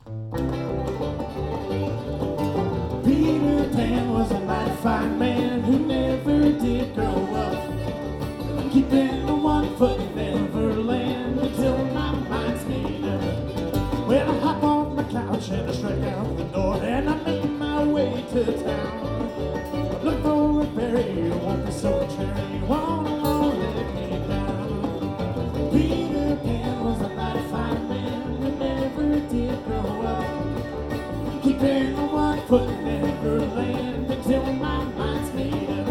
Peter Pan was a mighty fine man who never did grow up, keeping one foot in Neverland until my mind's made up. Well, I hop on my couch and I strike out the door, and I make my way to town. Look for a fairy, won't be so cherry, won't let me down. Peter Pan was a mighty fine man who never did grow up, keeping one foot in Neverland until my mind's made up.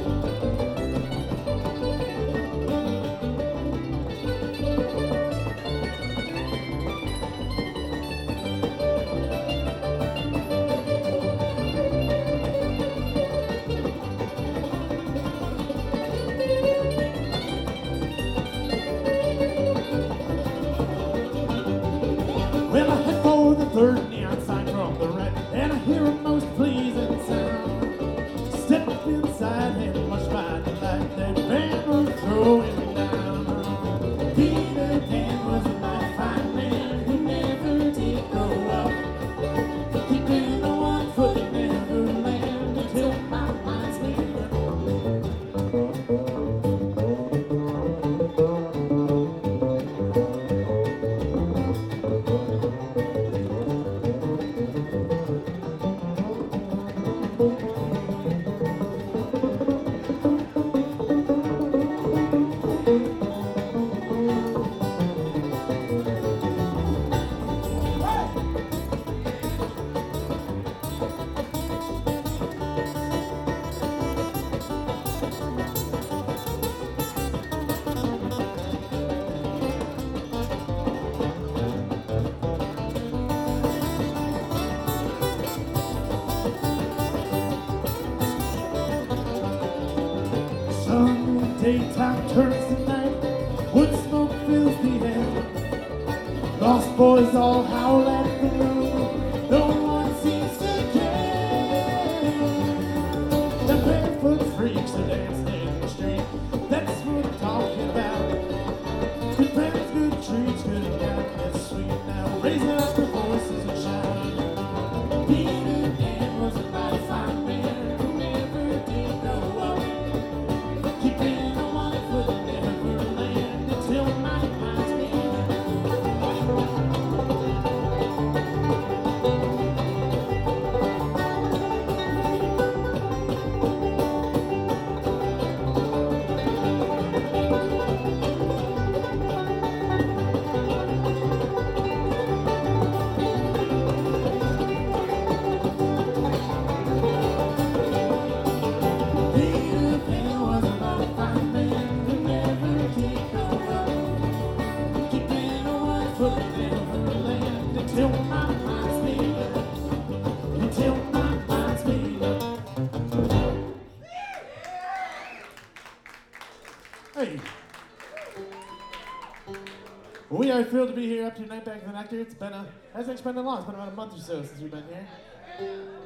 Well, I head for the third neon sign from the right, and I hear a most pleasing sound. Step up inside and watch my delight, that band was throwing me down. Peter Pan was a mighty fine man who never did grow up, keeping one foot in Neverland until my mind's made up. Sun daytime turns to night, wood smoke fills the air. Lost boys all howl at the moon, no one seems to care. The barefoot freaks are dancing in the street, that's what I'm talking about. Good friends, good treats, good happiness, sweet. Now raise up your voices and shout. Peter Pan was a mighty fine man who never did grow up, keeping one foot in Neverland until my mind's made up. Peter Pan was a mighty fine man who never did grow up, keeping one foot in Neverland until my mind's made up. Until my mind's made up. Hey, we are thrilled to be here up to Night Back in the Nectar. It's been hasn't been long. It's been about a month or so since we've been here.